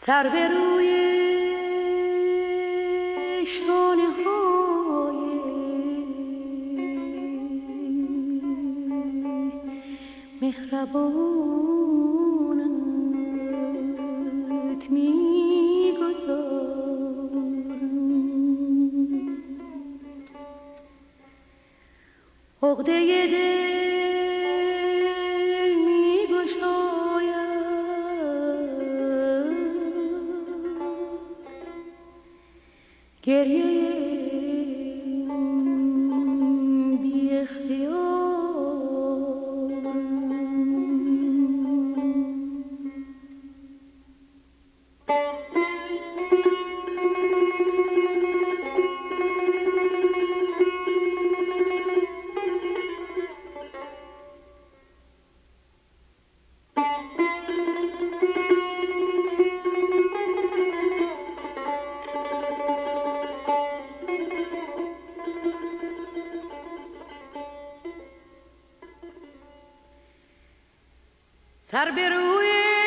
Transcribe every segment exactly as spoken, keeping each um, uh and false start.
سر به روی شانه های مهربانت می گذارم. عقده دل می گشاید، گریه بی اختیار. سر به روی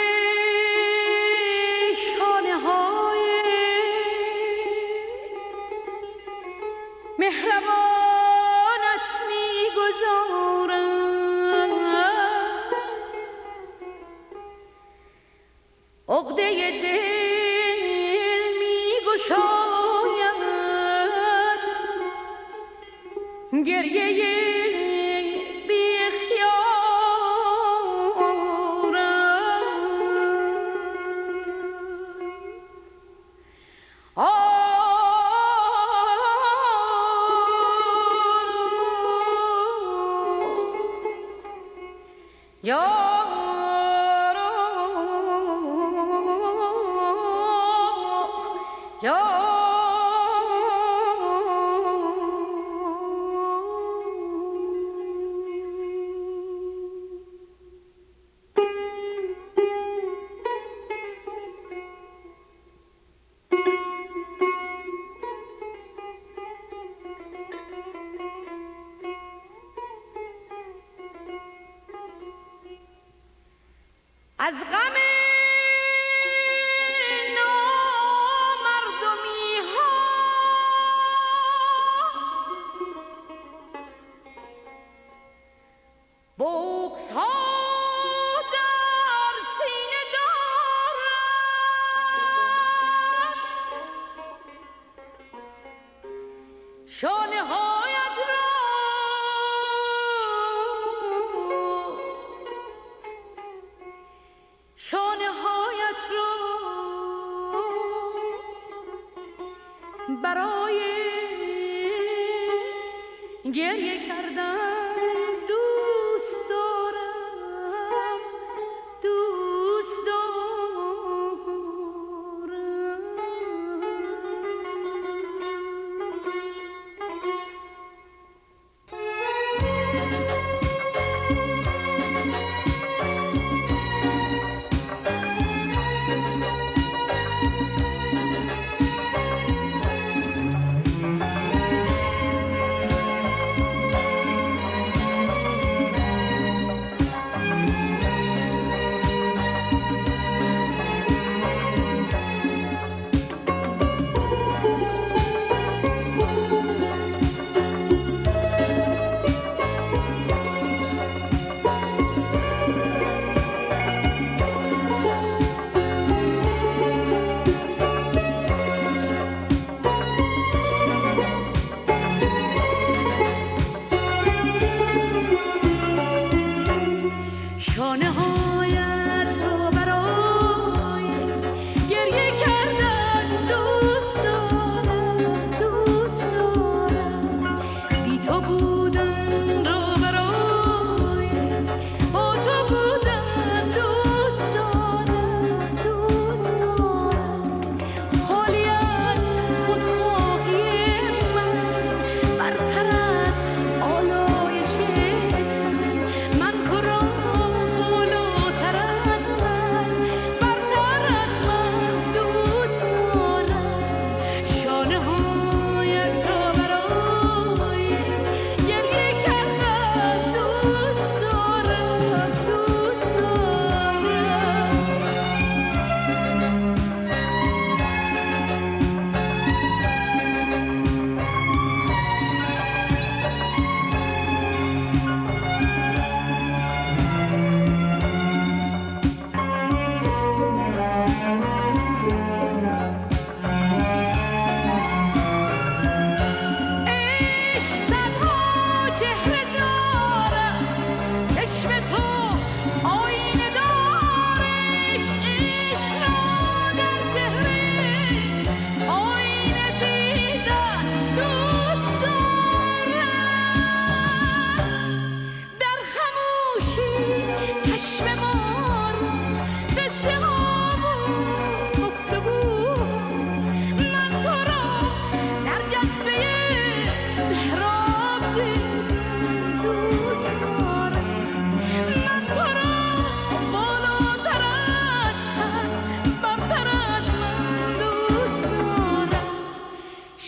شانه های مهربانت می گذارم. عقده دل می گشاید، گریه از غم نامردمی ها بغض ها در سینه دارم. شانه هایت را شانه هایت را برای گریه کردن دوست دارم، دوست دارم.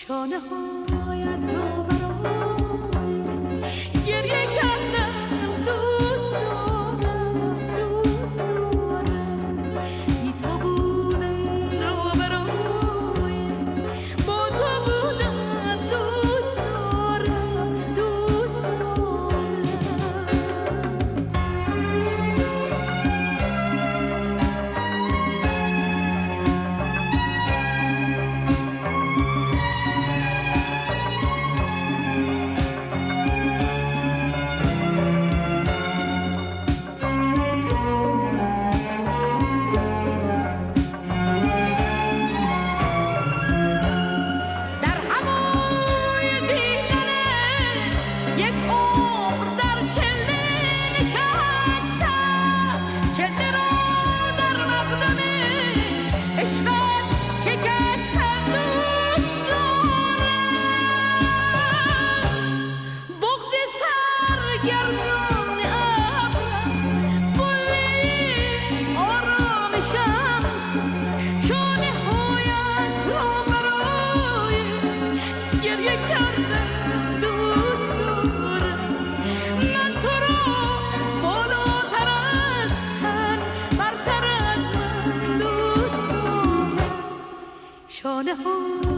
شانه هایت را برای گریه کردم دوست دارم دوست دارم بی تو بودم را برای با تو بودم دوست دارم دوست دارم در هوای دیدنت یک عمر در چله نشستم چله را در مقدم عشقت شکستم دوست دارم بغض سرگردان ابرم قله آرامشم شانه هایت را برای گریه کردم دوست دارم من تو را بالاتر از تن برتر از من دوست دارم شانه ها